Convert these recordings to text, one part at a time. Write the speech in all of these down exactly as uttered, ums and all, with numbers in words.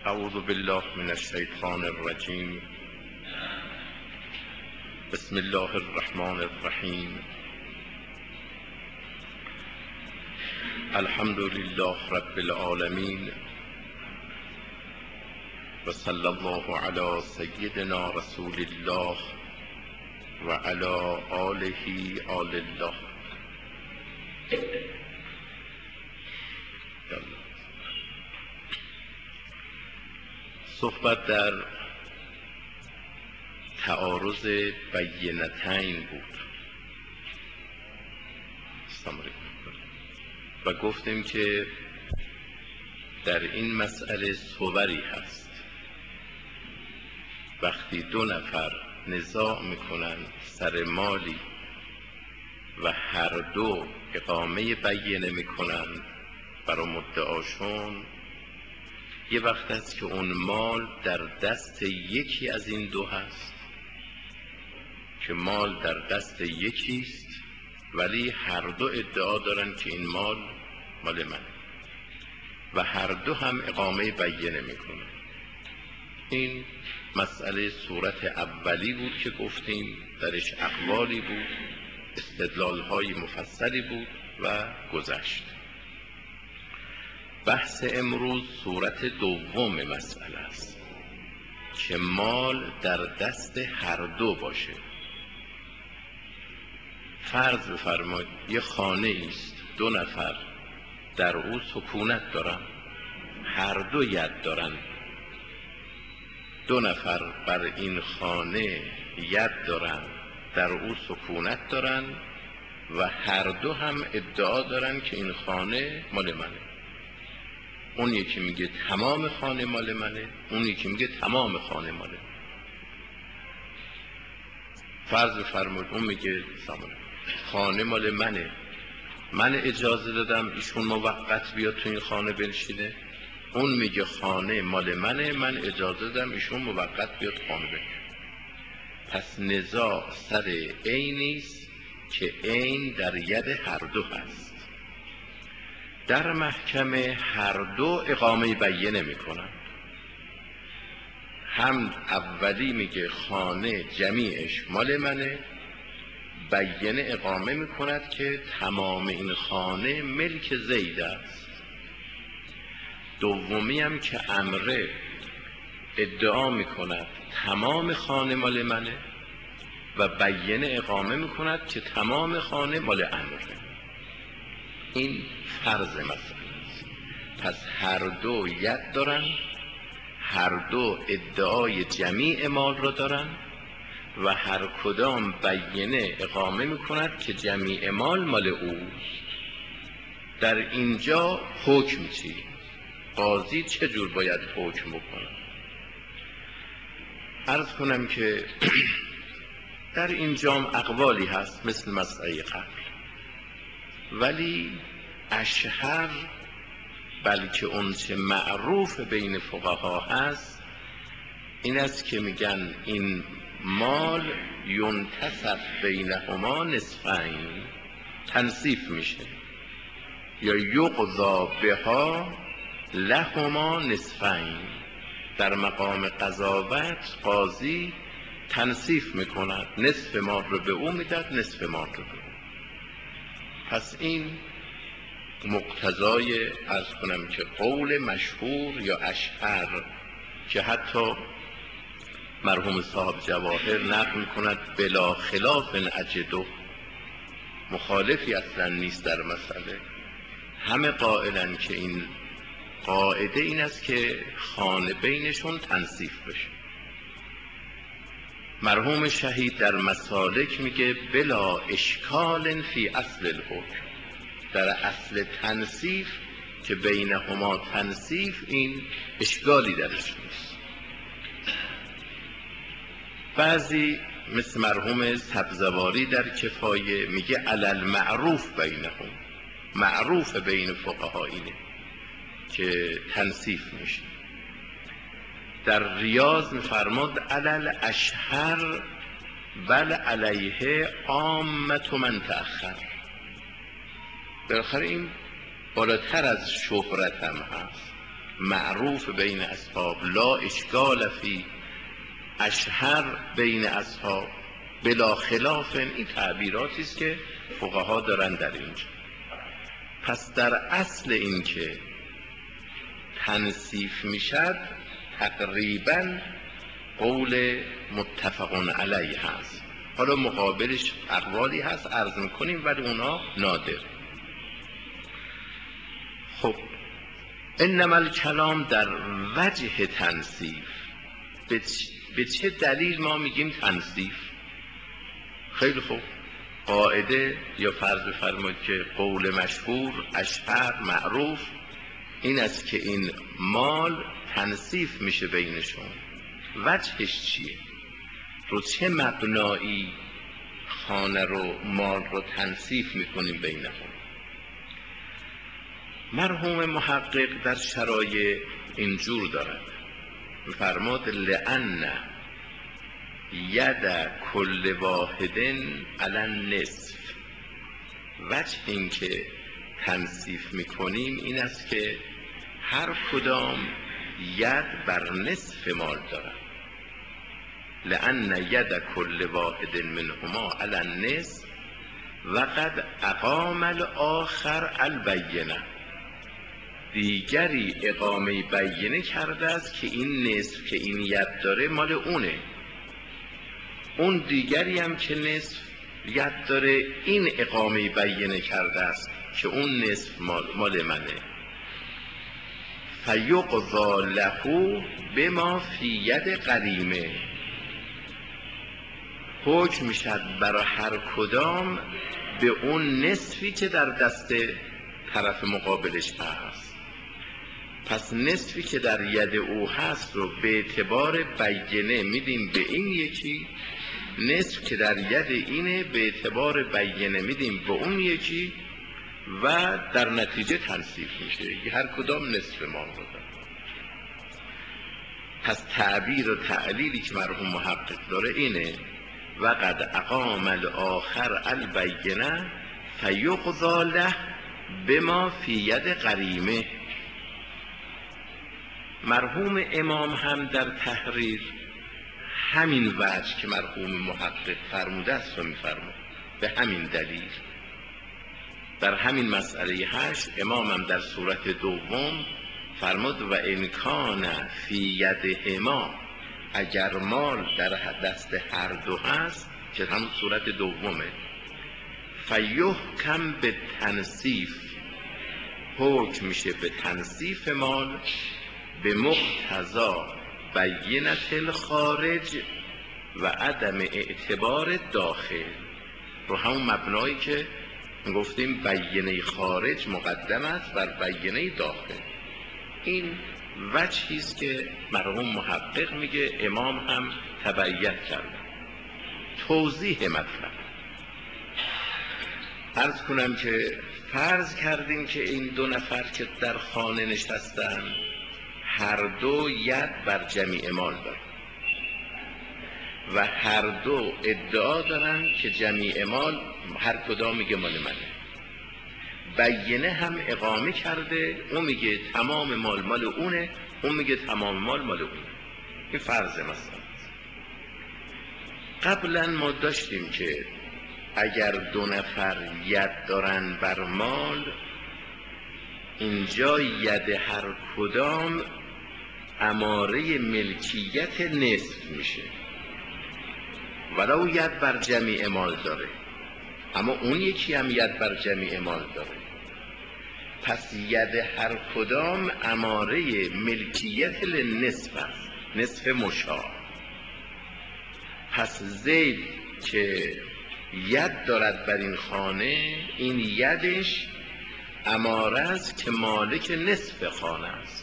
اعوذ بالله من الشیطان الرجیم. بسم الله الرحمن الرحیم. الحمد لله رب العالمین و صلی الله علی سیدنا رسول الله و علی آله آل الله. صحبت در تعارض بینتین بود و گفتیم که در این مسئله صوری هست. وقتی دو نفر نزاع میکنن سر مالی و هر دو اقامه بینه میکنن برای مدعاشون، یه وقت است که اون مال در دست یکی از این دو هست، که مال در دست یکیست ولی هر دو ادعا دارن که این مال مال منه و هر دو هم اقامه بینه میکنن. این مسئله صورت اولی بود که گفتیم درش اقوالی بود، استدلال های مفصلی بود و گذشت. بحث امروز صورت دوم مسئله است که مال در دست هر دو باشه. فرض بفرمایید یه خانه است، دو نفر در او سکونت دارن، هر دو ید دارن، دو نفر بر این خانه ید دارن، در او سکونت دارن و هر دو هم ادعا دارن که این خانه مال منه. اون یکی میگه تمام خانه مال منه، اون یکی میگه تمام خانه مال منه. فرض بفرمایید اون میگه خانه مال منه، من اجازه دادم ایشون موقت بیاد تو این خانه بنشینه. اون میگه خانه مال منه، من اجازه دادم ایشون موقت بیاد خانه بنشینه. پس نزاع سر عینیست که عین در ید هر دو هست. در محکمه هر دو اقامه بینه میکنن. هم اولی میگه خانه جمیعش مال منه، بینه اقامه میکند که تمام این خانه ملک زید است. دومی هم که امره ادعا میکند تمام خانه مال منه و بینه اقامه میکند که تمام خانه مال امره. این فرض مسئله است. پس هر دو ید دارن، هر دو ادعای جمیع مال را دارن و هر کدام بینه اقامه میکند که جمیع مال مال اوست. در اینجا حکم چی؟ قاضی چجور باید حکم بکنه؟ عرض کنم که در اینجا اقوالی هست مثل مسئله قبل، ولی اشهر بلکه اون چه معروف بین فقها هست این است که میگن این مال ینتصف بینهما نصفین، تنصیف میشه، یا یقضا بها لهما نصفین. در مقام قضاوت قاضی تنصیف میکند، نصف مال رو به او میداد، نصف مال رو به او. پس این مقتضای عرض کنم که قول مشهور یا اشهر که حتی مرحوم صاحب جواهر نقل کند بلا خلاف اجدو، مخالفی اصلا نیست در مسئله. همه قائلن که این قاعده این است که خانه بینشون تنصیف بشه. مرحوم شهید در مسالک میگه بلا اشکال فی اصل الحکم، در اصل تنصیف که بینهما تنصیف این اشکالی درش نیست. بعضی مثل مرحوم سبزواری در کفایه میگه علل معروف بینهم، معروف بین فقها اینه که تنصیف میشه. در ریاض میفرماد علل اشهر بل علیه عامة من تأخر. بالاخره این بالاتر از شهرت هم هست. معروف بین اصحاب، لا اشکال فی، اشهر بین اصحاب، بلا خلاف. این تعبیراتی است که فقها دارن در اینجا. پس در اصل این که تنصیف میشد تقریبا قول متفق علیه هست. حالا مقابلش اقوالی هست عرض میکنیم ولی اونا نادر. خب انما الکلام در وجه تنصیف، به چه دلیل ما میگیم تنصیف؟ خیلی خوب، قاعده یا فرض بفرمایید که قول مشهور اشهر معروف این است که این مال تنصیف میشه بینشون. وجهش چیه؟ رو چه مبنایی خانه رو مال رو تنصیف میکنیم بینهم؟ مرحوم محقق در شرایع اینجور دارد، فرماد لأن ید کل واحد علی النصف. وجه این که تنصیف میکنیم این است که هر کدام ید بر نصف مال دارد. لأن ید کل واحد منهما علی النصف و قد اقام الآخر البینه. دیگری اقامه بینه کرده است که این نصف که این ید داره مال اونه، اون دیگری هم که نصف ید داره این اقامه بینه کرده است که اون نصف مال, مال منه. فیقضی له بما فی ید غریمه. حکم میشد برای هر کدام به اون نصفی که در دست طرف مقابلش هست. پس نصفی که در ید او هست رو به اعتبار بینه میدیم به این یکی، نصف که در ید اینه به اعتبار بینه میدیم به اون یکی و در نتیجه تنصیف میشه. هر کدام نصف مال رو داره. پس تعبیر و تعلیلی که مرحوم محقق داره اینه و قد اقام الاخر البینه فیقضی له بما فی ید غریمه. مرحوم امام هم در تحریر همین وجه که مرحوم محقق فرموده است و میفرمود. به همین دلیل در همین مسئله هشت امام هم در صورت دوم فرمود و امکان فی یدهما، اگر مال در دست هر دو هست که همون صورت دومه، فیحکم به تنصیف، حکم میشه به تنصیف مال به مقتضا بینت الخارج و عدم اعتبار داخل. رو همون مبنایی که گفتیم بینه خارج مقدم است بر بینه داخل. این وجهی است که مرحوم محقق میگه امام هم تبیین کرده. توضیح مطلب عرض کنم که فرض کردیم که این دو نفر که در خانه نشستن هر دو ید بر جمیع مال دارن و هر دو ادعا دارن که جمیع مال هر کدام میگه مال منه. بینه هم اقامه کرده، اون میگه تمام مال مال اونه، اون میگه تمام مال مال اونه. این فرض مثلا. قبلا ما داشتیم که اگر دو نفر ید دارن بر مال، اینجا ید هر کدام اماره ملکیت نصف میشه ولو ید بر جمیع مال داره، اما اون یکی هم ید بر جمیع مال داره. پس ید هر کدام اماره ملکیت لنصف است، نصف مشاع. پس زید که ید دارد بر این خانه، این یدش اماره است که مالک نصف خانه است.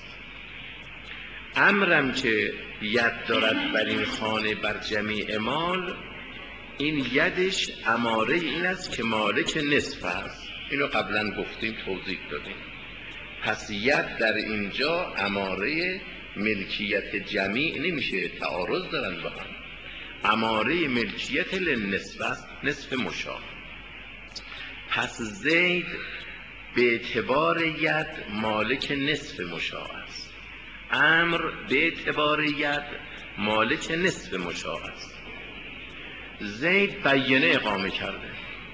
امرم که ید دارد بر این خانه بر جمیع مال، این یدش اماره این است که مالک نصف است. اینو قبلا گفتیم توضیح دادیم. پس ید در اینجا اماره ملکیت جمیع نمیشه، تعارض دارن با هم. اماره ملکیت لنصف است، نصف مشاع. پس زید به اعتبار ید مالک نصف مشاع است. امر به اعتبار ید مالک نصف مشاع است. زید بیینه اقامه کرده.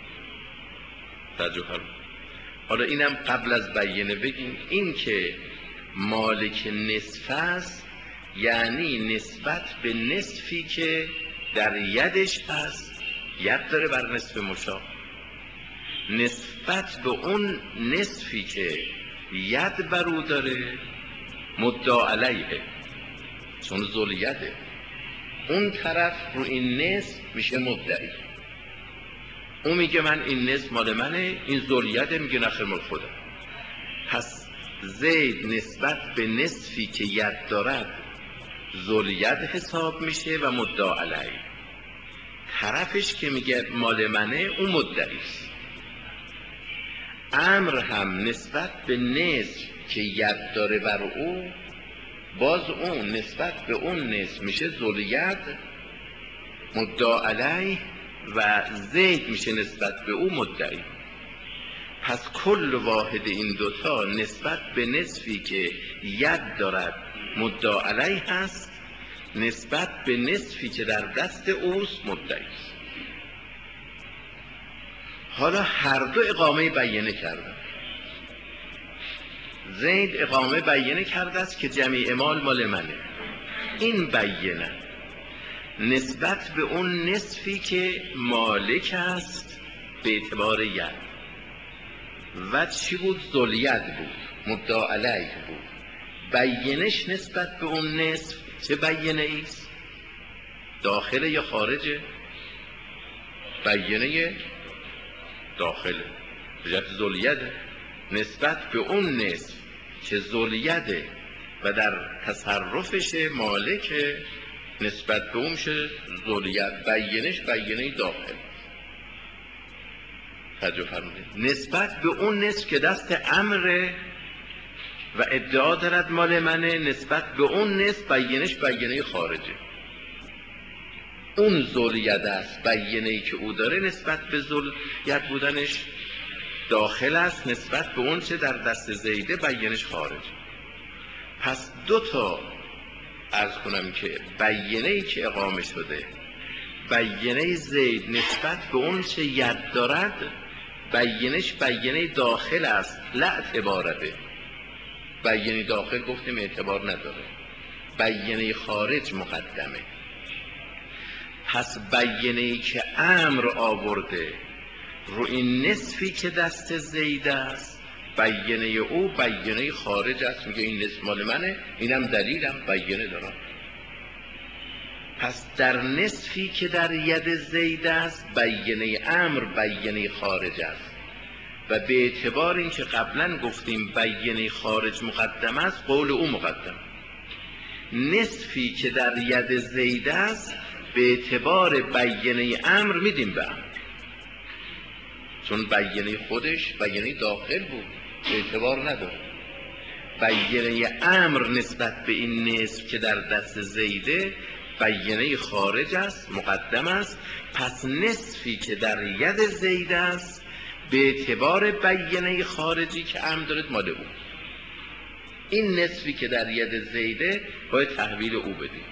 توجه فرمایید. حالا اینم قبل از بیینه بگیم، این که مالک نصف است یعنی نسبت به نصفی که در یدش هست، ید داره بر نصف مشاع، نسبت به اون نصفی که ید بر او داره مدعا علیه، چون ذل یده، اون طرف رو این نصف میشه مدعی. اون میگه من این نصف مال منه، این ذل یده میگه نخیر مال خودم. پس زید نسبت به نصفی که ید دارد ذل ید حساب میشه و مدعا علیه. طرفش که میگه مال منه اون مدعی است. امر هم نسبت به نصف که ید داره بر او، باز اون نسبت به اون نصف میشه ذل ید مدعا علیه و زید میشه نسبت به او مدعی. پس کل واحد این دوتا نسبت به نصفی که ید دارد مدعا علیه هست، نسبت به نصفی که در دست اوست مدعی است. حالا هر دو اقامه بیینه کردن. زید اقامه بیینه کرده است که جمیع مال مال منه. این بیینه نسبت به اون نصفی که مالک است به اعتبار ید و چی بود؟ ذل ید بود، مدعا علیه بود. بیینش نسبت به اون نصف چه بیینه ایست؟ داخله یا خارجه؟ بیینه داخله، بجهت ذل یده. نسبت به اون نصف که ذل یده و در تصرفش مالکه، نسبت به اون شه ذل ید. بیینش بیینه داخل. توجه فرمودید. نسبت به اون نصف که دست امره و ادعا دارد مال منه، نسبت به اون نصف بیینش بیینه خارجه. اون ذل ید است، بیینه‌ای که او داره نسبت به ذل ید بودنش داخل است، نسبت به اون چه در دست زیده بیینش خارجه. پس دو تا عرض کنم که بیینه‌ای که اقامه شده، بیینه زید نسبت به اون چه ید دارد بیینش بیینه داخل است، لا اعتبار به. بیینه داخل گفتیم اعتبار نداره، بیینه خارج مقدمه. پس بیینه‌ای که امر آورده رو این نصفی که دست زید است، بیینه او بیینه خارج است، میگه این نصف مال منه، اینم دلیلم بیینه دارم. پس در نصفی که در ید زید است بیینه امر بیینه خارج است و به اعتبار این که قبلا گفتیم بیینه خارج مقدم است، قول او مقدم. نصفی که در ید زید است به اعتبار بیینه امر میدیم به امر، چون بیینه خودش بیینه داخل بود، به اعتبار نداره. بیینه امر نسبت به این نصف که در دست زیده بیینه خارج است، مقدم است. پس نصفی که در ید زید است به اعتبار بیینه خارجی که امر دارد مال او. این نصفی که در ید زیده باید تحویل او بدیم.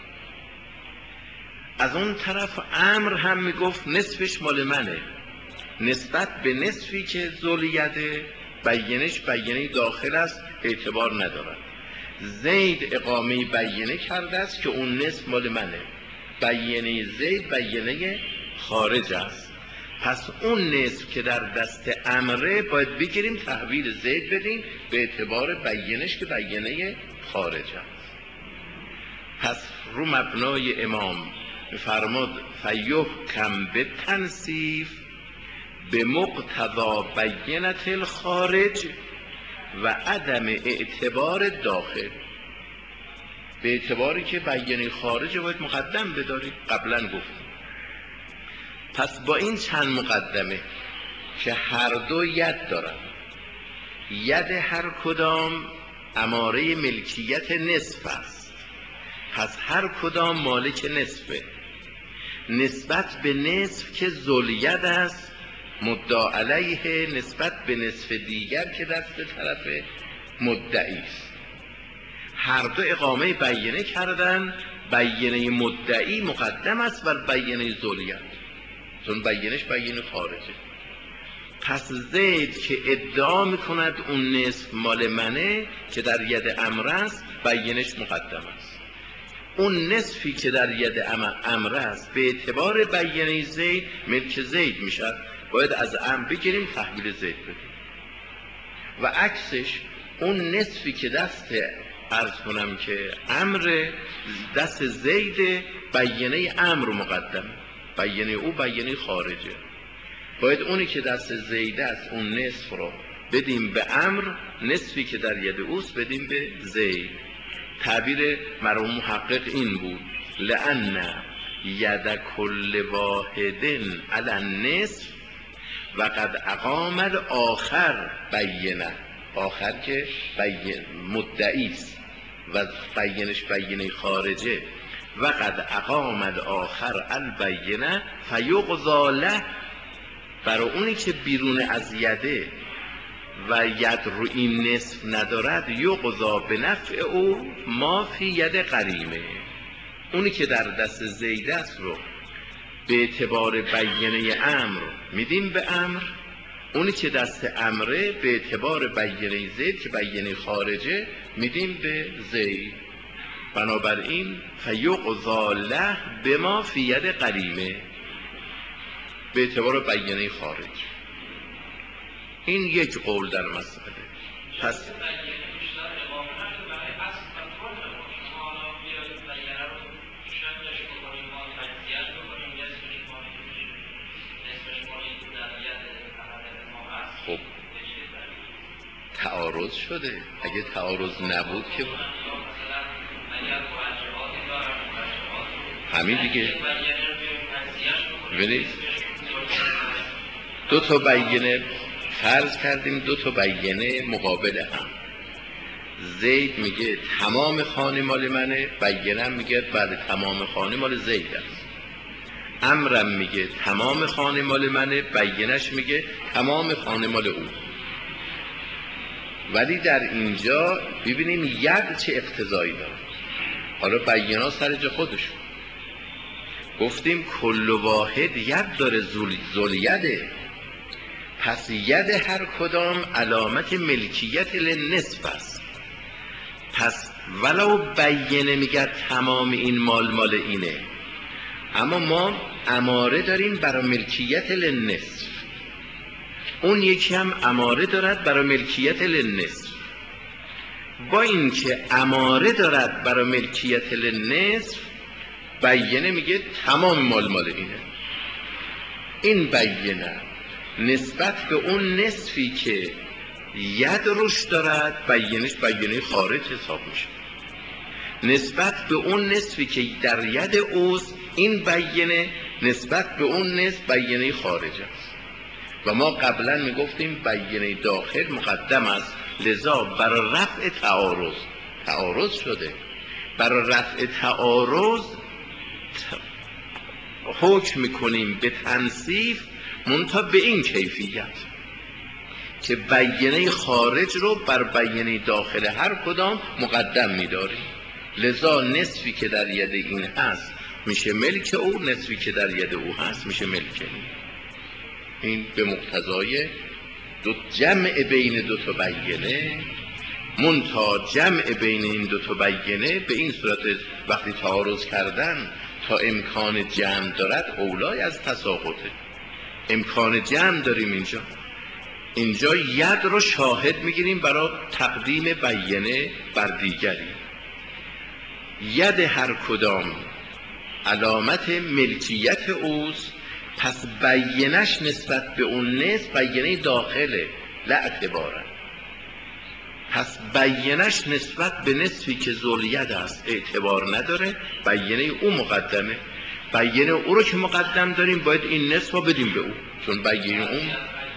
از اون طرف امر هم میگفت نصفش مال منه، نسبت به نصفی که ذل یده بیینش بیینه داخل است، اعتبار ندارد. زید اقامه بیینه کرده است که اون نصف مال منه، بیینه زید بیینه خارج است. پس اون نصف که در دست امره باید بگیریم تحویل زید بدیم به اعتبار بیینش که بیینه خارج است. پس رو مبنای امام میفرماد فیحکم به تنصیف به مقتضا بینت الخارج و عدم اعتبار داخل. به اعتباری که بیینه خارج باید مقدم بدارید، قبلا گفتیم. پس با این چند مقدمه که هر دو ید دارن، ید هر کدام اماره ملکیت نصف است، پس هر کدام مالک نصفه، نسبت به نصف که ذل ید است مدعا علیه، نسبت به نصف دیگر که دست طرف مدعی است. هر دو اقامه بیینه کردن، بیینه مدعی مقدم است بر بیینه ذولیت، چون بیینش بیینه خارجه. پس زید که ادعا میکند اون نصف مال منه که در ید امر است، بیینش مقدم است. اون نصفی که در ید امر است به اعتبار بیینه زید ملک زید میشد، باید از امر بگیریم تحویل زید بدیم. و عکسش اون نصفی که دست عرض کنم که امر دست زید، بیینه امر مقدم، بیینه او بیینه خارجه، باید اونی که دست زید است اون نصف رو بدیم به امر، نصفی که در ید اوست بدیم به زید. تعبیر مرحوم محقق این بود: لأن ید کل واحد علی النصف و قد اقام الاخر بینه. آخر که بین مدعی است و بینش بینه خارجه. و قد اقام الاخر البینه فیقضی له، برای اونی که بیرون از یده و ید رو این نصف ندارد، یقضا به نفع او ما فی ید قریمه. اونی که در دست زید است رو به اعتبار بیینه امر میدیم به امر، اونی که دست امره به اعتبار بیینه زید که بیینه خارجه میدیم به زید. بنابراین فیقضا له بما فی ید قریمه، به اعتبار بیینه خارج. این یک قول در مسئله. پس خب تعارض شده، اگه تعارض نبود که همین دیگه. ببینید دو تا بیینه فرض کردیم، دو تا بیینه مقابل هم. زید میگه تمام خانه مال منه، بیینه میگه بله تمام خانه مال زید است. امرم میگه تمام خانه مال منه، بیینش میگه تمام خانه مال او. ولی در اینجا ببینیم ید چه اقتضایی داره. حالا بینا سر جا خودشون گفتیم کل واحد ید داره، ذولیده، پس ید هر کدام علامت ملکیت لنصف است. پس ولو بیینه میگه تمام این مال مال اینه، اما ما اماره داریم برای ملکیت لنصف، اون یکی هم اماره دارد برای ملکیت لنصف. با اینکه اماره دارد برای ملکیت لنصف، بیینه میگه تمام مال مال اینه. این بیینه نسبت به اون نصفی که ید روش دارد، بیینش بیینه خارج حساب میشه. نسبت به اون نصفی که در ید اوست، این بیینه نسبت به اون نصف بیینه خارج است. و ما قبلا میگفتیم بیینه داخل مقدم است، لذا برای رفع تعارض، تعارض شده، برای رفع تعارض حکم میکنیم به تنصیف، منتها به این کیفیت که بیینه خارج رو بر بیینه داخل هر کدام مقدم می‌داریم. لذا نصفی که در ید این هست میشه ملک او، نصفی که در ید او هست میشه ملک این. این به مقتضای دو جمع بین دو تا بیینه، منتها جمع بین این دو تا بیینه به این صورت وقتی تعارض کردن تا امکان جمع دارد اولای از تساقطه. امکان جمع داریم اینجا، اینجا ید رو شاهد میگیریم برای تقدیم بیینه بر دیگری. ید هر کدام علامت ملکیت اوست، پس بیینش نسبت به اون نصف بیینه داخله، لا اعتباره. پس بیینش نسبت به نصفی که ذوالید است اعتبار نداره، بیینه او مقدمه. بیینه او رو که مقدم داریم باید این نصف رو بدیم به او، چون بیینه اون.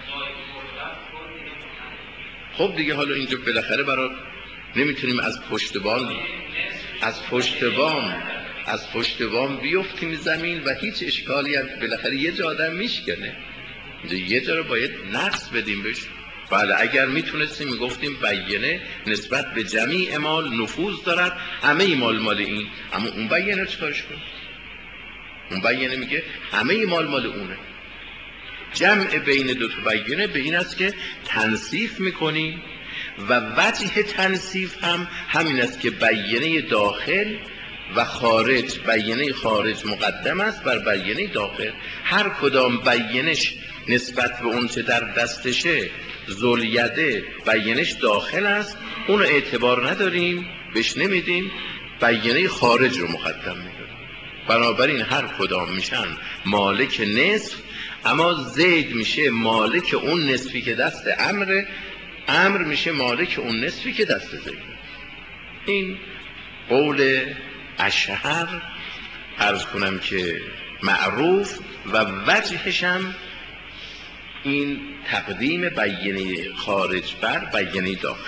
خب دیگه حالا اینجا بالاخره برای نمیتونیم از پشتبان از پشتبان از پشتبان بیفتیم زمین و هیچ اشکالی هم بالاخره یه جا آدم میشکنه، اینجا یه جا رو باید نقص بدیم بهش. بله اگر میتونستیم میگفتیم بیینه نسبت به جمیع مال نفوذ دارد، همه مال مال این، اما اون بیینه چکارش کن؟ اون بیینه میگه همه مال مال اونه. جمع بین دو تا بیینه به این است که تنصیف میکنیم و وجه تنصیف هم همین است که بیینه داخل و خارج، بیینه خارج مقدم است بر بیینه داخل. هر کدام بیینش نسبت به اون چه در دستشه ذوالیده بیینش داخل است، اون رو اعتبار نداریم، بهش نمیدیم، بیینه خارج رو مقدم میداریم. بنابراین هر کدام میشن مالک نصف، اما زید میشه مالک اون نصفی که دست امره، امر میشه مالک اون نصفی که دست زید. این قول اشهر عرض کنم که معروف و وجهشم این تقدیم بیینه خارج بر بیینه داخل.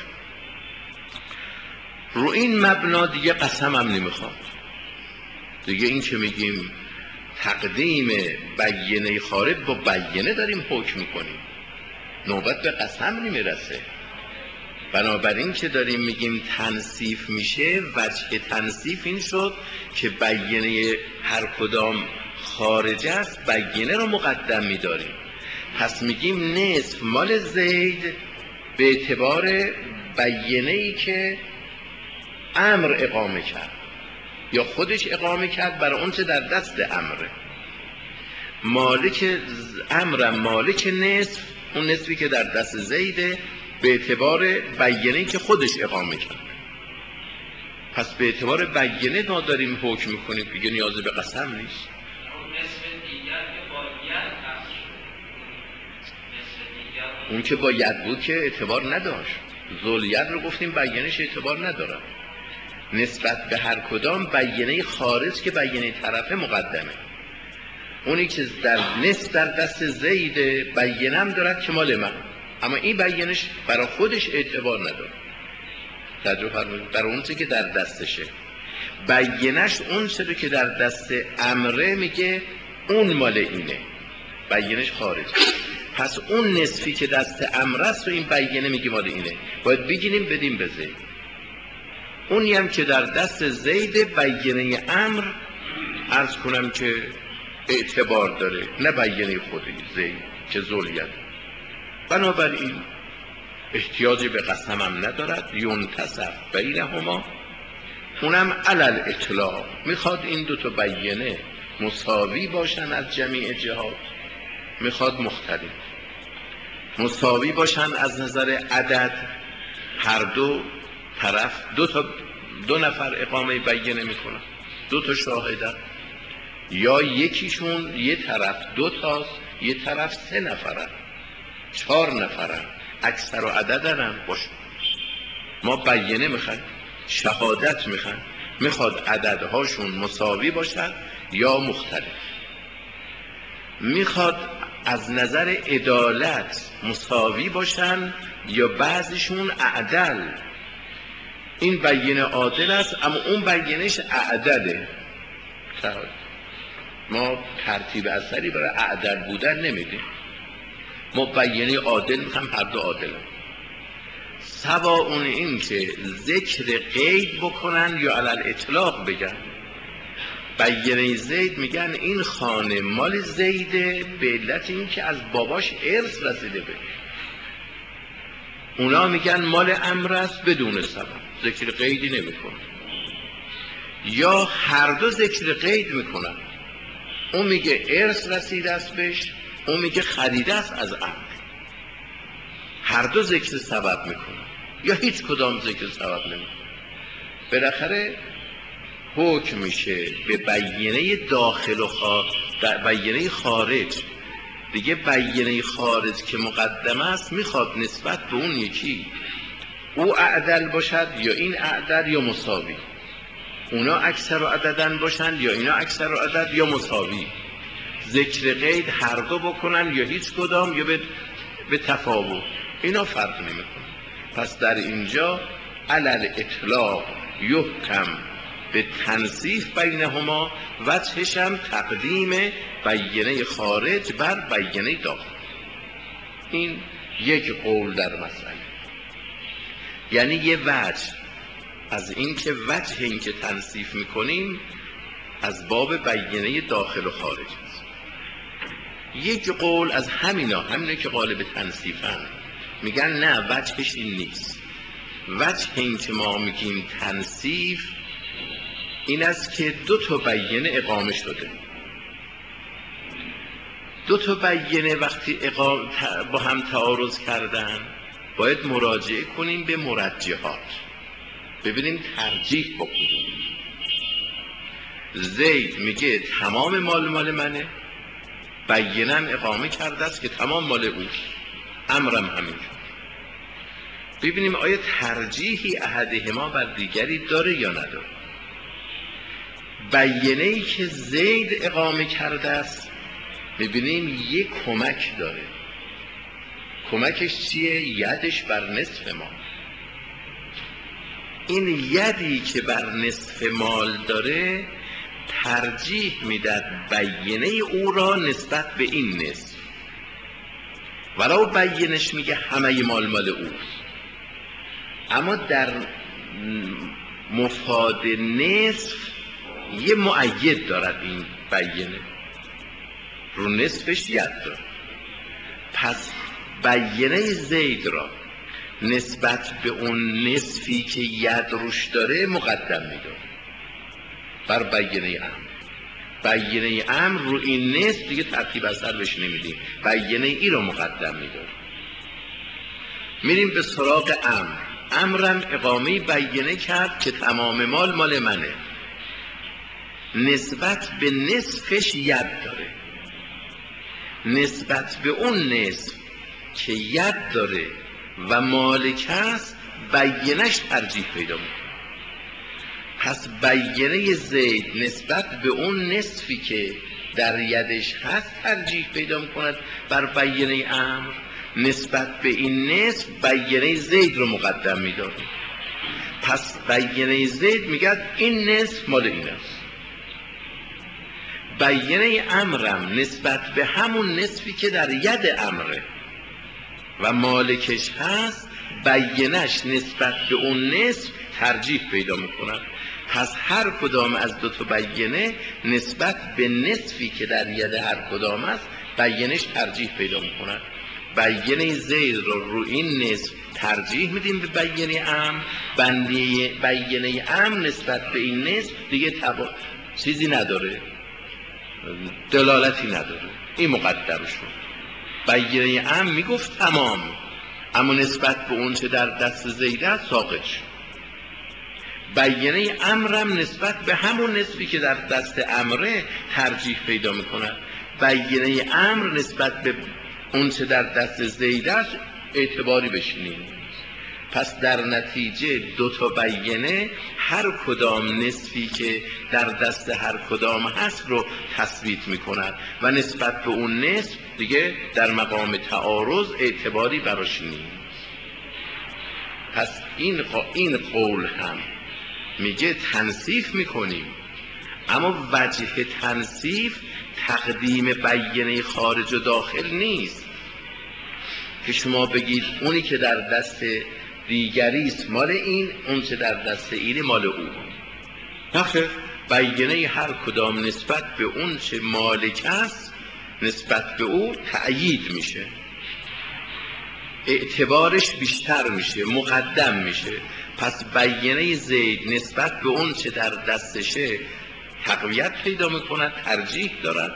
رو این مبنا دیگه قسم هم نمیخواد دیگه. این که میگیم تقدیم بیینه خارج با بیینه داریم حکم میکنیم، نوبت به قسم نمیرسه. بنابراین که داریم میگیم تنصیف میشه، وجه تنصیف این شد که بیینه هر کدام خارج است بیینه رو مقدم میداریم. پس میگیم نصف مال زید به اعتبار بیینه‌ای که امر اقامه کرد یا خودش اقامه کرد برای اون چه در دست امره. مالک امرم مالک نصف، اون نصفی که در دست زیده به اعتبار بیینه‌ای که خودش اقامه کرد. پس به اعتبار بیینه ما داریم حکم میکنیم، دیگه نیازی به قسم نیست. اون که با ید بود که اعتبار نداشت، ذوالید رو گفتیم بیینش اعتبار نداره. نسبت به هر کدام بیینه خارج که بیینه طرفه مقدمه. اونی که در نصف در دست زید بیینم دارد که مال من، اما این بیینش برای خودش اعتبار نداره. توجه فرمایید، برای اون چه که در دستشه. بیینش اون چه که در دست امره میگه اون مال اینه، بیینش خارج. پس اون نصفی که دست امره است و این بیینه میگه مال اینه، باید بگیریم بدیم به زید. اونی هم که در دست زید بیینه امر عرض کنم که اعتبار داره، نه بیینه خودی زید که ذوالید. بنابراین احتیاجی به قسم هم ندارد. ینتصف بینهما، اونم علل اطلاق، میخواد این دوتا بیینه مساوی باشن از جمیع جهات، میخواد مختلف مساوی باشن از نظر عدد. هر دو طرف دو تا دو نفر اقامه بیینه میکنن، دو تا شاهدن، یا یکیشون یه طرف دو تاست، یه طرف سه نفرن، چهار نفرن، اکثر و عددن باشه. ما بیینه میخوایم، شهادت میخوایم، میخواد عددهاشون مساوی باشد یا مختلف. میخواد از نظر عدالت مساوی باشن یا بعضیشون اعدل. این بیینه عادل است اما اون بیینش اعدله. ما ترتیب اثری برای اعدل بودن نمیدیم، ما بیینه عادل میخوایم، هر دو عادل هم. سوا اون این که ذکر قید بکنن یا علل اطلاق بگن. بیینه زید میگن این خانه مال زیده به علت این که از باباش ارث رسیده بهش. اونا میگن مال امر است بدون سبب، ذکر قیدی نمیکنن. یا هر دو ذکر قید میکنن، اون میگه ارث رسیده است بهش، اون میگه خریده است از امر. هر دو ذکر سبب میکنن یا هیچ کدام ذکر سبب نمیکنن. بالاخره حکم میشه به بیینه داخل و خارج، بیینه خارج. دیگه بیینه خارج که مقدم است میخواد نسبت به اون یکی او اعدل باشد یا این اعدل یا مساوی، اونا اکثر و عددن باشن یا اینا اکثر و عدد یا مساوی. ذکر قید هر دو بکنن یا هیچ کدام یا به, به تفاوت، اینا فرق نمیکنه. پس در اینجا علل اطلاق یحکم به تنصیف بینهما، وجهش هم تقدیم بیینه خارج بر بیینه داخل. این یک قول در مسئله، یعنی یه وجه از این که وجه این که تنصیف میکنیم از باب بیینه داخل و خارج است. یک قول از همینا، همینا که قالب تنصیفن، میگن نه وجهش این نیست. وجه این که ما میگیم تنصیف این است که دو تا بیینه اقامه شده. دو تا بیینه وقتی اقام... با هم تعارض کردن باید مراجعه کنیم به مرجحات، ببینیم ترجیح بکنیم. زید میگه تمام مال مال منه، بیینم اقامه کرده است که تمام مال اوست، امرم همینجور. ببینیم آیا ترجیحی احدهما بر دیگری داره یا نداره. بیینه‌ای که زید اقامه کرده است میبینیم یک کمک داره. کمکش چیه؟ یدش بر نصف مال. این یدی که بر نصف مال داره ترجیح میداد بیینه او را نسبت به این نصف، ولو بیینش میگه همه مال مال اوست، اما در مفاد نصف یه مؤید دارد این بیینه، رو نصفش ید داره. پس بیینه زید را نسبت به اون نصفی که ید روش داره مقدم میداره بر بیینه امر. بیینه امر رو این نصف دیگه ترتیب اثر بهش نمیدیم، بیینه ای رو مقدم میداره. میریم به سراغ امر. امرم اقامه بیینه کرد که تمام مال مال منه، نسبت به نصفش ید داره. نسبت به اون نصف که ید داره و مالک است بیینش ترجیح پیدا میکنه. پس بیینه زید نسبت به اون نصفی که در یدش هست ترجیح پیدا میکند بر بیینه امر، نسبت به این نصف بیینه زید رو مقدم میداره. پس بیینه زید میگه این نصف مال این است. بیینه امرم نسبت به همون نصفی که در ید امره و مالکش هست بیینش نسبت به اون نصف ترجیح پیدا میکند. پس هر کدام از دو تا بیینه نسبت به نصفی که در ید هر کدام است بیینش ترجیح پیدا میکند. بیینه زید رو رو این نصف ترجیح میدیم به بیینه امر، بیینه امر نسبت به این نصف دیگه تبا... چیزی نداره، دلالتی نداره، این مقدر شد. بیینه امر میگفت تمام، اما نسبت به اون چه در دست زید است ساقط شد. بیینه امرم نسبت به همون نصفی که در دست امره ترجیح پیدا میکند. بیینه امر نسبت به اون چه در دست زید است اعتباری بشینیم. پس در نتیجه دو تا بیینه هر کدام نصفی که در دست هر کدام هست رو تثبیت میکند و نسبت به اون نصف دیگه در مقام تعارض اعتباری براش نیست. پس این این قول هم میگه تنصیف میکنیم، اما وجه تنصیف تقدیم بیینه خارج و داخل نیست که شما بگید اونی که در دست دیگری است مال این، اون که در دست اینه مال او. نخیر، بیینه هر کدام نسبت به اون چه مالک است نسبت به او تأیید میشه، اعتبارش بیشتر میشه، مقدم میشه. پس بیینه زید نسبت به اون چه در دستشه تقویت پیدا میکند، ترجیح دارد.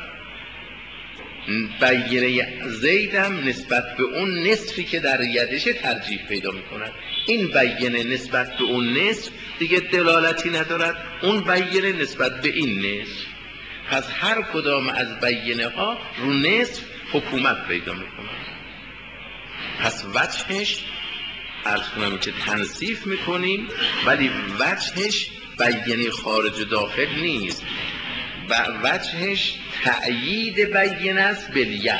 بیینه زیدم نسبت به اون نصفی که در یدشه ترجیح پیدا میکند. این بیینه نسبت به اون نصف دیگه دلالتی ندارد، اون بیینه نسبت به این نصف. پس هر کدام از بیینه ها رو نصف حکومت پیدا میکند. پس وجهش عرض کنم که تنصیف میکنیم، ولی وجهش بیینه خارج و داخل نیست، و وجهش تأیید بیینه است بالید.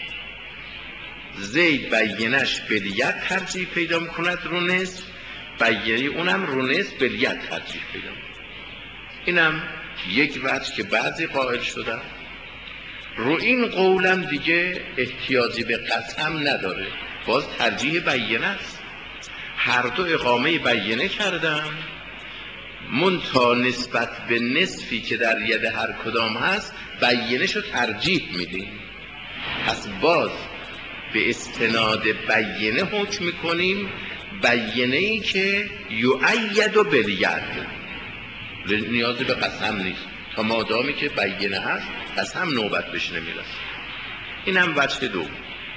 زید بیینش بالید ترجیح پیدا میکند رو نصف، بیینه اونم رو نصف بالید ترجیح پیدا میکند. اینم یک وجه که بعضی قائل شدن. رو این قولم دیگه احتیاجی به قسم نداره، باز ترجیح بیینه است. هر دو اقامه بیینه کردن، منتها نسبت به نصفی که در ید هر کدام هست بیینه شو ترجیح میدیم. پس باز به استناد بیینه حکم میکنیم، بیینه ای که یؤید و بالید، نیازی به قسم نیست تا مادامی که بیینه هست قسم نوبت بهش نمیرسه. این هم وجه دوم.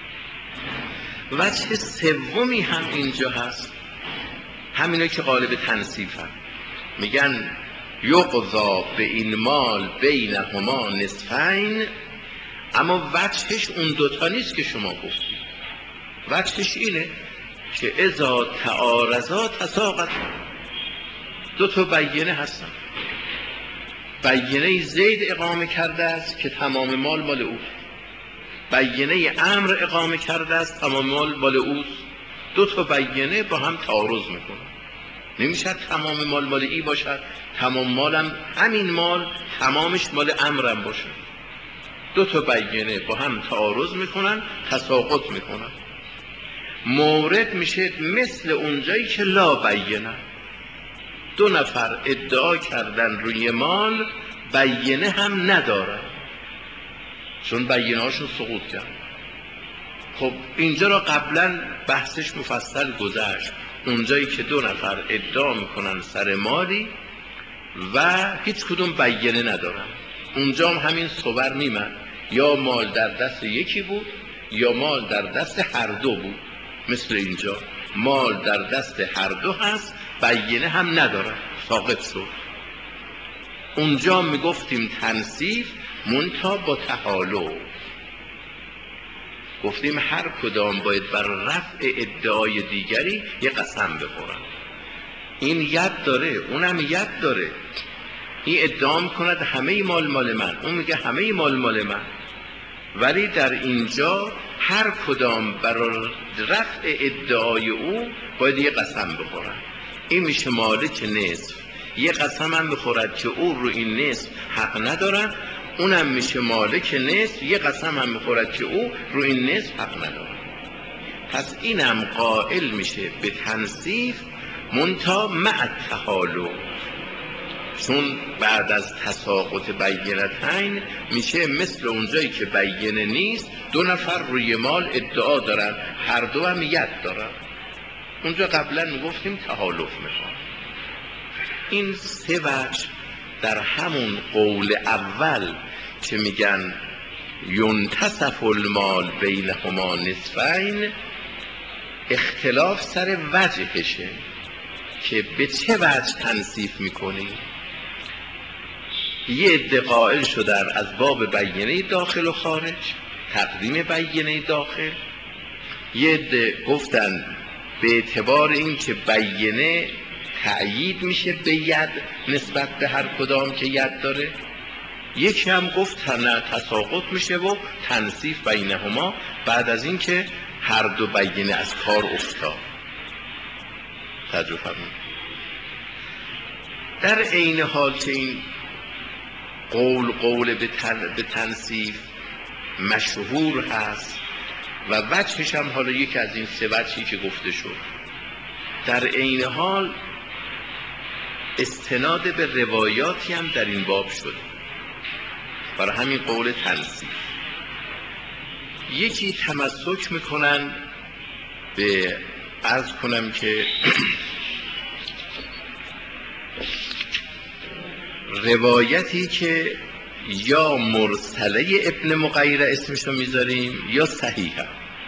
وجه سومی هم اینجا هست، همینه که غالب تنصیف هم میگن یقضا به این مال بینهما نصفین، اما وجهش اون دوتا نیست که شما گفتید. وجهش اینه که اذا تعارضا تساقط، دو تا بیینه هستن. بیینه زید اقامه کرده است که تمام مال مال اوست، بیینه امر اقامه کرده است تمام مال مال اوست. دو تا بیینه با هم تعارض میکنن. نمیشه تمام مال مال ای باشد، تمام مالم همین مال تمامش مال امرم باشه. دو تا بیینه با هم تعارض میکنن، تساقط میکنن. مورد میشه مثل اونجایی که لا بیینه، دو نفر ادعا کردن روی مال، بیینه هم ندارن چون بیینه هاشون سقوط کرد. خب اینجا را قبلا بحثش مفصل گذشت، اونجایی که دو نفر ادعا میکنن سر مالی و هیچ کدوم بیینه ندارن، اونجا هم همین صور میمد، یا مال در دست یکی بود یا مال در دست هر دو بود. مثل اینجا مال در دست هر دو هست، بیینه هم ندارن، ساقط شد. اونجا میگفتیم تنصیف منتها با تحالف، گفتیم هر کدام باید بر رفع ادعای دیگری یه قسم بخورن. این ید داره اونم ید داره، این ادعا میکند همه مال مال من، اون میگه همه مال مال من، ولی در اینجا هر کدام برای رفع ادعای او باید یه قسم بخورن. این میشه مالک نصف، یه قسم هم بخورد که او رو این نصف حق ندارن، اونم میشه مالک نصف، یه قسم هم بخورد که او رو این نصف حق ندارن. پس اینم قائل میشه به تنصیف منتها مع التحالف، چون بعد از تساقط بینتین میشه مثل اونجایی که بیینه نیست، دو نفر روی مال ادعا دارن، هر دو هم ید دارن. اونجا قبلا میگفتیم تحالف میخوان. این سه وجه در همون قول اول که میگن ینتصف المال بینهما نصفین، اختلاف سر وجهشه که به چه وجه تنصیف میکنی. یه عده قائل شدن از باب بیینه داخل و خارج، تقدیم بیینه داخل. یه عده گفتن به اعتبار این که بیینه تأیید میشه به ید نسبت به هر کدام که ید داره. یکی هم گفت نه، تساقط میشه و تنصیف بینهما بعد از این که هر دو بیینه از کار افتاد. تجربه در عین حال که این قول قول به, تن به تنصیف مشهور هست و وجهش هم حالا یکی از این سه وجهی که گفته شد، در عین حال استناد به روایاتی هم در این باب شده برای همین قول تنصیف. یکی تمسک میکنن به عرض کنم که روایتی که یا مرسله ابن مغیره اسمشو میذاریم یا صحیحه،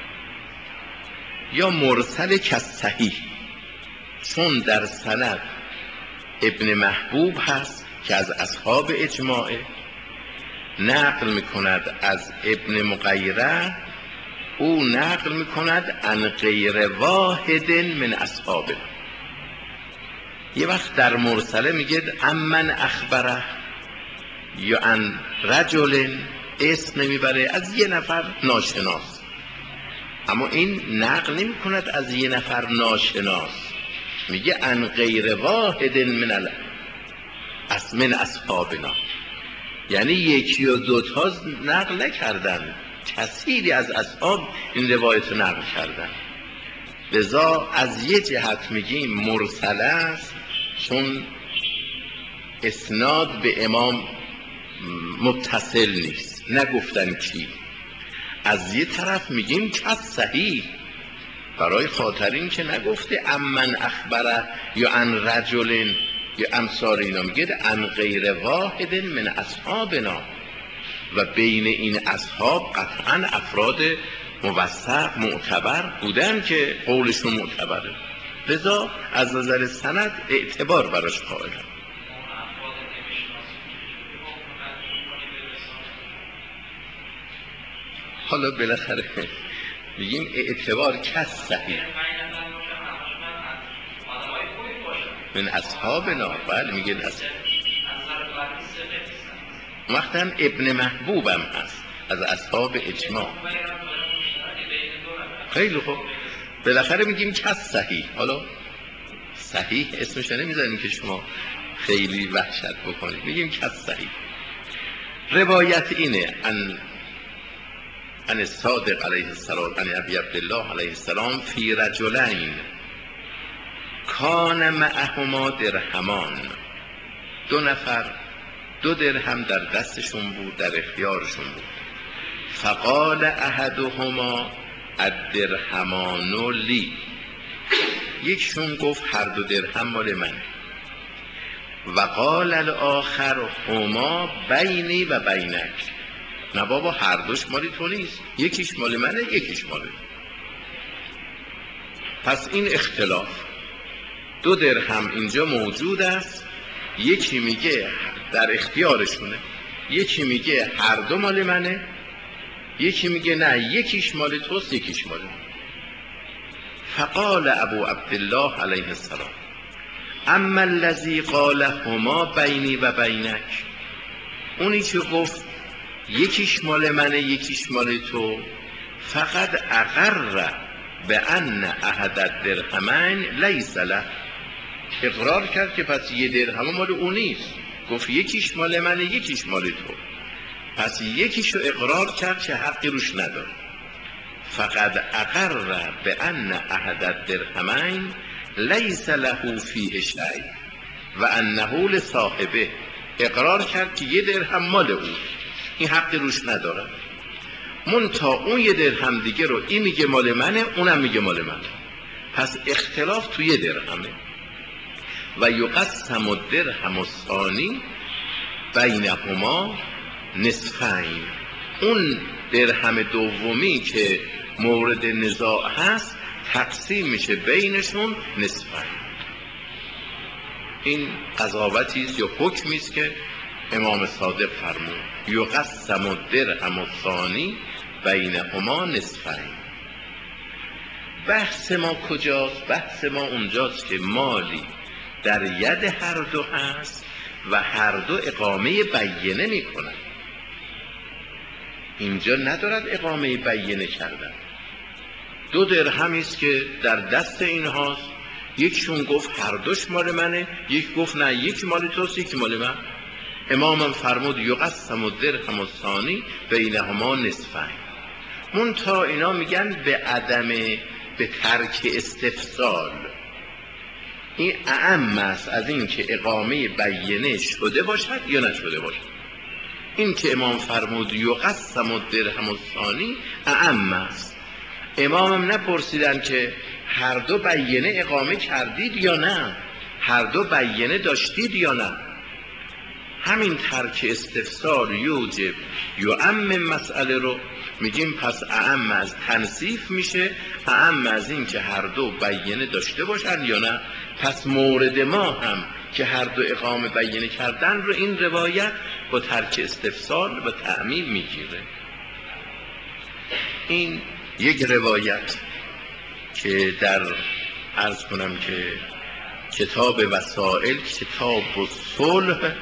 یا مرسل که صحیح، چون در سند ابن محبوب هست که از اصحاب اجماعه، نقل میکند از ابن مغیره، او نقل میکند عن غیر واحد من اصحابه. یه وقت در مرسله میگه امن اخبره یا ان رجل، اسم نمیبره، از یه نفر ناشناس. اما این نقل نمی کند از یه نفر ناشناس، میگه ان غیر واحد من ال من اصحابنا، یعنی یکی و دوتا نقل نکردن، کثیری از اصحاب این روایت نقل کردن. لذا از یه جهت میگیم مرسل است چون اسناد به امام متصل نیست، نگفتن کی. از یه طرف میگیم کس صحیح، برای خاطر این که نگفته امن اخبره یا ان رجل یا امثال اینا، میگه ان غیر واحد من اصحابنا، و بین این اصحاب قطعا افراد موثق معتبر بودن که قولشون معتبره، لذا از نظر سند اعتبار براش قائلم. حالا بالاخره میگیم اعتبار کس صحیح من اصحابنا، بله میگه اصحاب وقتا ابن محبوب هم هست از اصحاب اجماع. خیلی خوب، بالاخره میگیم کس صحیح. حالا صحیح اسمش نمیذاریم که شما خیلی وحشت بکنید، میگیم کس صحیح. روایت اینه ان ان الصادق علیه السلام ان ابی عبدالله علیه السلام فی رجلین کان معهما درهمان، دو نفر دو درهم در دستشون بود، در اختیارشون بود. فقال احدهما الدرهمان لی، یکشون گفت هر دو درهم مال منه. و قال الاخر هما بینی و بینک، نه بابا هر دوش مالی تو نیست، یکیش مال منه یکیش مال تو. پس این اختلاف دو درهم اینجا موجود است، یکی میگه در اختیارشونه، یکی میگه هر دو مال منه، یکی میگه نه یکیش مال توست یکیش مال من. فقال ابو عبدالله علیه السلام اما الذی قال هما بینی و بینک، اونی که گفت یکیش مال منه یکیش مال تو، فقط اقر به ان احد الدرهمین لیس له، اقرار کرد که پس یه درهم مال اون نیست، گفت یکیش مال منه یکیش مال تو، پس یکیشو اقرار کرد که حقی روش نداره. فقد اقر به ان احد الدرهمین لیس له فیه شیء و انه لصاحبه، اقرار کرد که یه درهم مال اون، این حقی روش نداره. منتها اون یه درهم دیگه رو این میگه مال منه اونم میگه مال منه، پس اختلاف توی یه درهمه. و یقسم الدرهم الثانی بینهما نصفین، اون درهم دومی که مورد نزاع هست تقسیم میشه بینشون نصفین. این قضاوتی است یا حکمی است که امام صادق فرمود یقسم الدرهم الثانی بینهما نصفین. بحث ما کجاست؟ بحث ما اونجاست که مالی در ید هر دو هست و هر دو اقامه بینه میکنن، اینجا ندارد اقامه بینه کردن. دو درهمی است که در دست اینهاست، یکشون گفت هر دوش مال منه، یک گفت نه یک مال توست یک مال من. امامم فرمود یقسم الدرهم الثانی بینهما نصفین. منتها اینا میگن به عدم به ترک استفصال، این اعم است از این که اقامه بینه شده باشد یا نشده باشد. این که امام فرمود یقسم الدرهم الثانی اعم است. امامم نپرسیدن که هر دو بینه اقامه کردید یا نه، هر دو بینه داشتید یا نه. همین ترک استفسار یوجب یعم مسئله رو میگیم پس اعم از تنصیف میشه، اعم از این که هر دو بینه داشته باشن یا نه. پس مورد ما هم که هر دو اقامه بینه کردن رو این روایت با ترک استفسار و تعمیم میگیره. این یک روایت که در عرض کنم که کتاب وسائل کتاب الصلح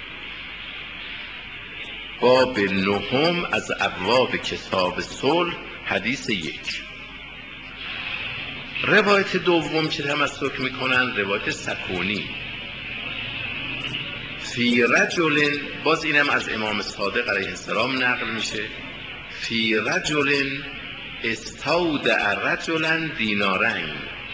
باب نهم از ابواب کتاب صلح حدیث یک. روایت دوم که تمسک میکنن روایت سکونی فی رجل، باز اینم از امام صادق علیه السلام نقل میشه، فی رجل استودع رجلا دینارین،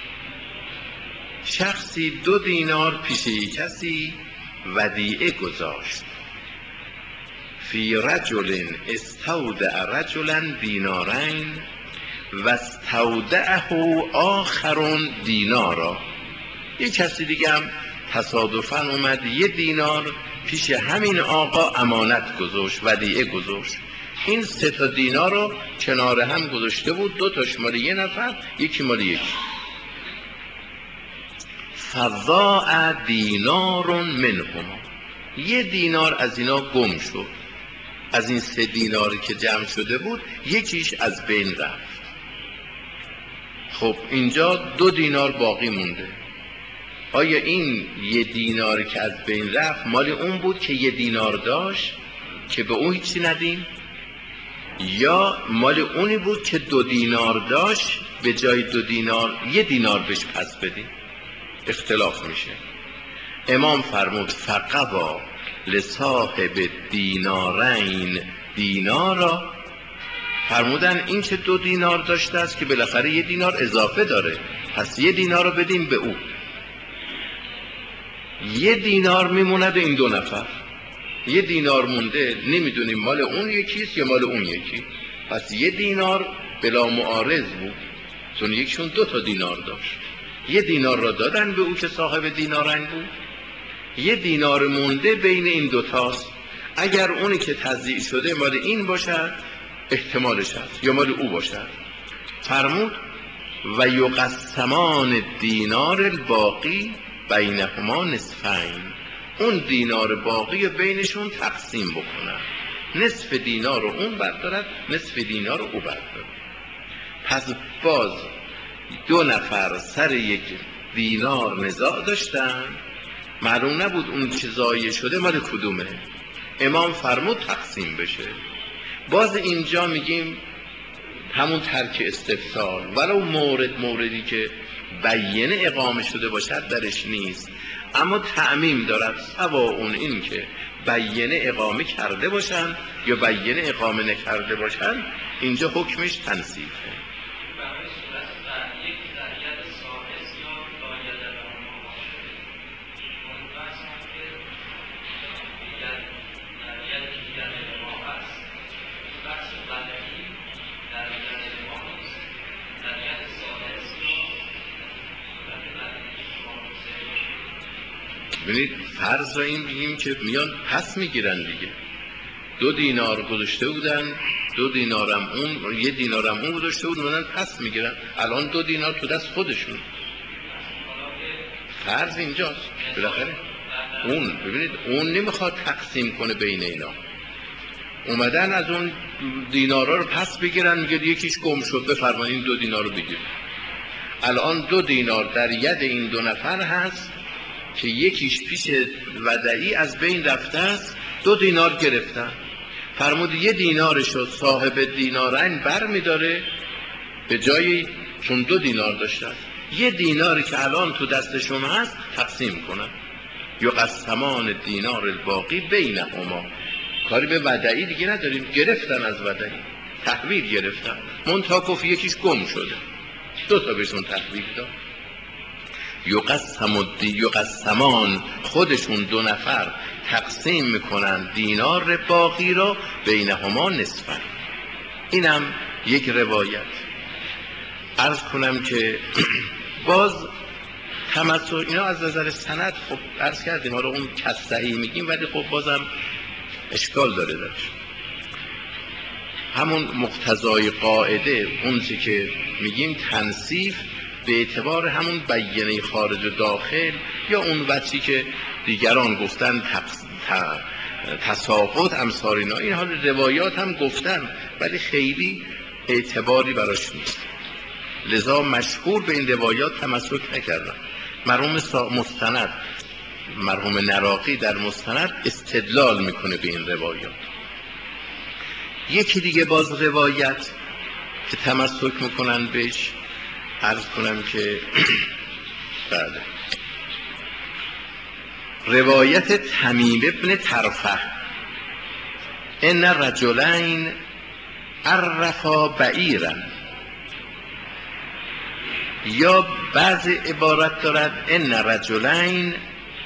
شخصی دو دینار پیش کسی ودیعه گذاشت. فی رجل استودع رجلا دینارین و استودعه آخر دینارا، یه کسی دیگه هم تصادفاً اومد یه دینار پیش همین آقا امانت گذاشت، ودیعه گذاشت. این سه تا دینار رو کنار هم گذاشته بود، دو تاش مال یه نفر، یکی مال یکی. فضاع دینار منهما، یه دینار از اینا گم شد. از این سه دیناری که جمع شده بود یکیش از بین رفت. خب اینجا دو دینار باقی مونده. آیا این یه دیناری که از بین رفت مال اون بود که یه دینار داشت که به اون هیچی ندیم، یا مال اونی بود که دو دینار داشت به جای دو دینار یه دینار بهش پس بدیم؟ اختلاف میشه. امام فرمود فقبا لصاحب دینارین دینارا، فرمودن این که دو دینار داشته است که بالاخره یه دینار اضافه داره، پس یه دینار رو بدیم به او. یه دینار میمونه به این دو نفر، یه دینار مونده، نمیدونیم مال اون یکیست یا مال اون یکی، پس یه دینار بلا معارض بود، چون یکشون دو تا دینار داشت. یه دینار را دادن به او که صاحب دینارین بود، یه دینار مونده بین این دوتاست. اگر اونی که تضییع شده مال این باشد احتمالش هست، یا مال او باشد. فرمود و یقسمان دینار الباقی بینهما نصفین، اون دینار باقی بینشون تقسیم بکنن، نصف دینار رو اون بردارد، نصف دینار رو او بردارد. پس باز دو نفر سر یک دینار نزاع داشتن، معلوم نبود اون که ضایع شده مال کدومه. امام فرمود تقسیم بشه. باز اینجا میگیم همون ترک استفسار، ولو مورد موردی که بیینه اقامه شده باشد درش نیست، اما تعمیم دارد، سوا اون این که بیینه اقامه کرده باشن یا بیینه اقامه نکرده باشن، اینجا حکمش تنصیفه. ببینید فرض را این بگیم که میان پس میگیرن دیگه، دو دینار گذاشته بودن، دو دینارم اون، یه دینارم اون گذاشته بود، میان پس میگیرن. الان دو دینار تو دست خودشون. فرض اینجاست بالاخره اون، ببینید اون نمیخواد تقسیم کنه بین اینا، اومدن از اون دینارا رو پس بگیرن، میگه یکیش گم شد بفرمایید این دو دینار رو بگیرید. الان دو دینار در ید این دو نفر هست که یکیش پیش ودعی از بین رفته است، دو دینار گرفتن. فرمود یه دینارشو صاحب دینارین بر میداره به جای، چون دو دینار داشته است، یه دیناری که الان تو دستشون هست تقسیم کنن. یقسمان دینار الباقی بینهما، کاری به ودعی دیگه نداریم، گرفتن از ودعی، تحویل گرفتن، منتها گفت یکیش گم شده، دو تا بهشون تحویل داد. یقسم یقسمان، خودشون دو نفر تقسیم میکنن دینار باقی را بینهما نصفن. اینم یک روایت. عرض کنم که باز تمسح اینا از نظر سند، خب عرض کردیم آره اون کسعی میگیم، ولی خب بازم اشکال داره درش. همون مقتضای قاعده اون چی که میگیم تنصیف به اعتبار همون بیینه خارج و داخل، یا اون وجهی که دیگران گفتن تساقط امثال اینا، این حال روایات هم گفتن ولی خیلی اعتباری براش نیست، لذا مشهور به این روایات تمسک نکردن. مرحوم مستند مرحوم نراقی در مستند استدلال میکنه به این روایات. یکی دیگه باز روایت که تمسک میکنن بهش، عرض کنم که بله روایت تمیم ابن طرفه، ان رجلین عرفا بعیرا یا بعضی عبارت دارد ان رجلین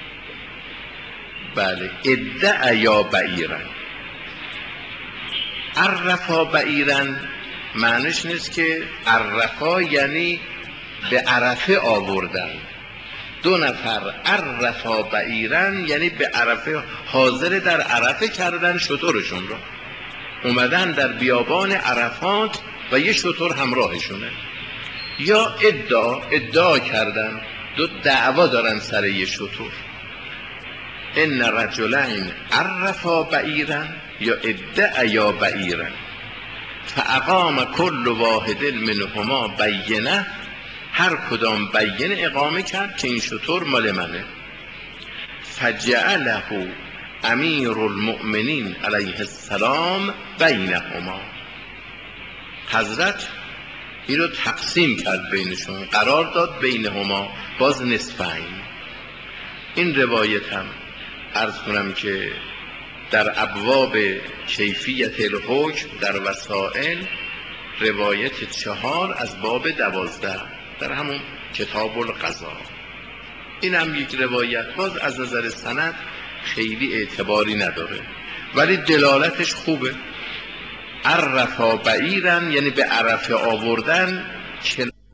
بله ادعیا بعیرن، عرفا بعیرن معنیش نیست که عرفا یعنی به عرفه آوردن، دو نفر عرفا بعیرن یعنی به عرفه حاضر در عرفه کردن شترشون رو، اومدن در بیابان عرفات و یه شتر همراهشونه. یا ادعا ادعا کردن، دو دعوا دارن سر یه شتر. ان رجلین عرفا بعیرن یا ادعیا بعیرن فاقام کل واحد منهما بینه، هر کدام بینه اقامه کرد که این شتر مال منه. فجعله امیر المؤمنین علیه السلام بینهما، حضرت این رو تقسیم کرد بینشون، قرار داد بینهما باز نصفین. این روایت هم عرض کنم که در ابواب کیفیت الحکم در وسائل روایت چهار از باب دوازده در همون کتاب القضا، این هم یک روایت باز از نظر سند خیلی اعتباری نداره ولی دلالتش خوبه. عرفا بعیرن یعنی به عرفه آوردن.